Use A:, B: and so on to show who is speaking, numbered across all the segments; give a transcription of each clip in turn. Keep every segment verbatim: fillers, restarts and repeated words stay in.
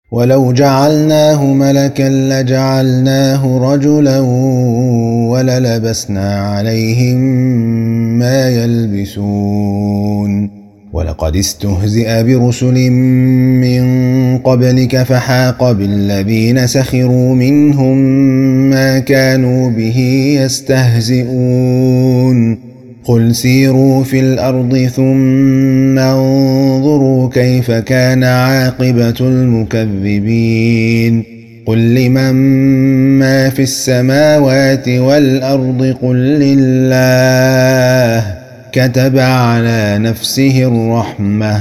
A: ولو جعلناه ملكا لجعلناه رجلا وللبسنا عليهم ما يلبسون ولقد استهزئ برسل من قبلك فحاق بالذين سخروا منهم ما كانوا به يستهزئون قل سيروا في الأرض ثم انظروا كيف كان عاقبة المكذبين قل لمن ما في السماوات والأرض قل لله كتب على نفسه الرحمة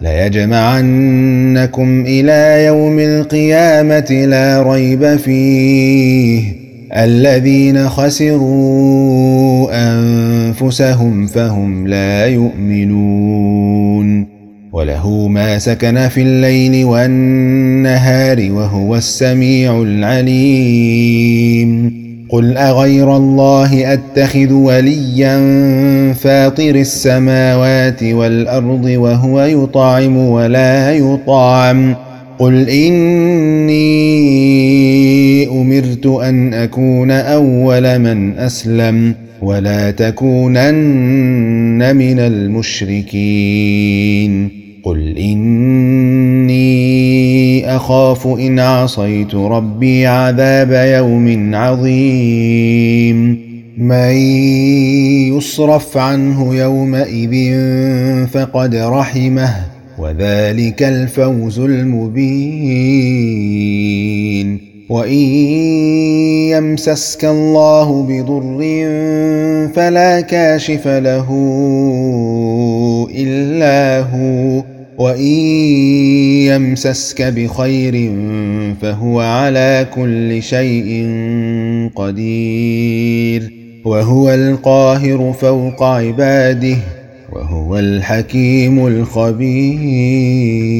A: ليجمعنكم إلى يوم القيامة لا ريب فيه الذين خسروا أنفسهم فهم لا يؤمنون وله ما سكن في الليل والنهار وهو السميع العليم قل أغير الله أتخذ وليا فاطر السماوات والأرض وهو يطعم ولا يطعم قل إني أمرت أن أكون أول من أسلم ولا تكونن من المشركين قل إني أخاف إن عصيت ربي عذاب يوم عظيم من يصرف عنه يومئذ فقد رحمه وذلك الفوز المبين وإن يمسسك الله بضر فلا كاشف له إلا هو وإن يمسسك بخير فهو على كل شيء قدير وهو القاهر فوق عباده وهو الحكيم الخبير.